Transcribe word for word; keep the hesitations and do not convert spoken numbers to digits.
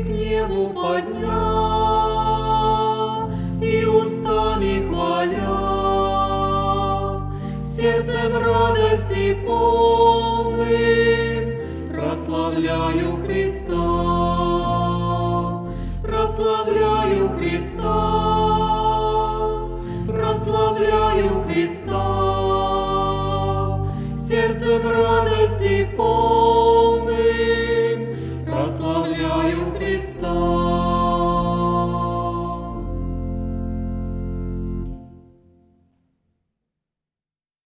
небу подняв, и устами хваля, сердцем радости полным прославляю Христа, прославляю Христа, прославляю Христа, сердцем радости полным